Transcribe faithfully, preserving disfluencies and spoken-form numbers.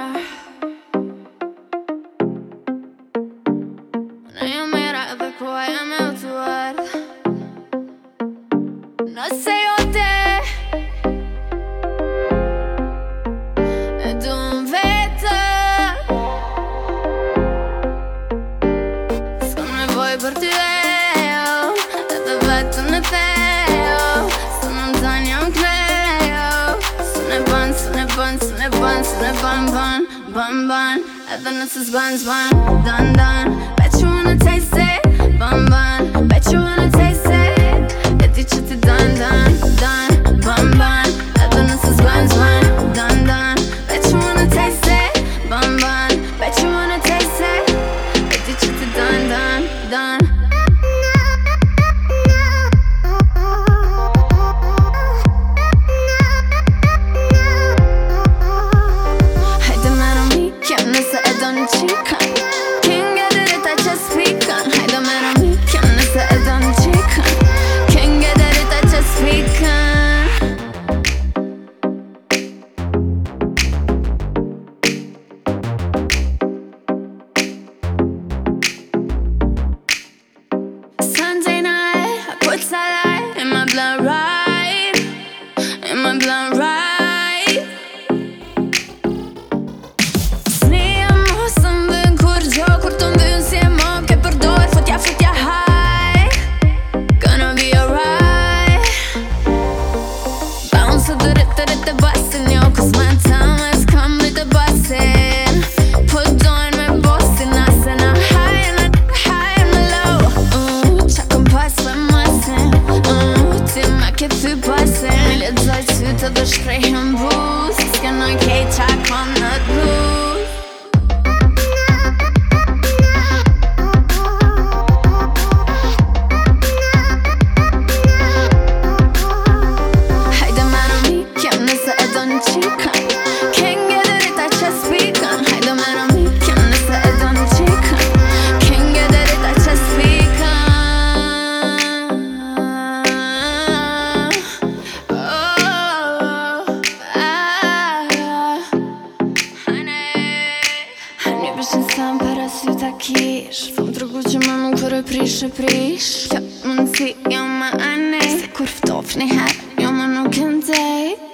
Në jam mira edhe koha jam e utuar. Nëse jo te e du m'vete, s'kam nevoj për ty e jo, edhe vetëm në thejo. Së në mzan jam klejo, së ne ban, së ne ban, së ne ban, së ne ban, ban, ban, ban. Edhe nëse s'ban, s'ban, dan, dan. Bet you wanna taste it, ban, ban. Bet you wanna taste it, e di që ti dan, dan, dan, ban, ban. Edhe nëse s'ban, s'ban, dan, dan. Bet you wanna taste it, ban, ban. Bet you wanna taste it, e di që ti dan, dan, dan. Hajde mero mi, kem nëse e do një qikan. Can't get it if I just speak on. Hajde mero mi, kem nëse e do një qikan. Can't get it if I just speak on. Sunday night, I put sunlight in my blood right, in my blood right. S'nia mo së mbën kur gjo, kur të mbën si e mo ke përdoj, fotja fotja high. Gonna be alright. Bounce të rrit të rrit të basin, jo, cause my time has come with the busin. Put down me bosin, I na high and I high and I low. Uh, qa kom pas për masin, uh, ti me ke thy pasin. Mi lexoj syt edhe shkrejhën bus, s'kenoj kej qa kom në t'bus. Hajde mero mi, kem nëse e do një qikan. Can't get it if I just speak on. Hajde mero mi, kem nëse e do një qikan. Can't get it if I just speak on. Oh, ah, honey. Honey, bishin sa më para sy ta kish. Fëm tregu që më nuk kërë prish e prish. Kjo mundësi jo më anej, se kur ftof një herë, jo më nuk ndej.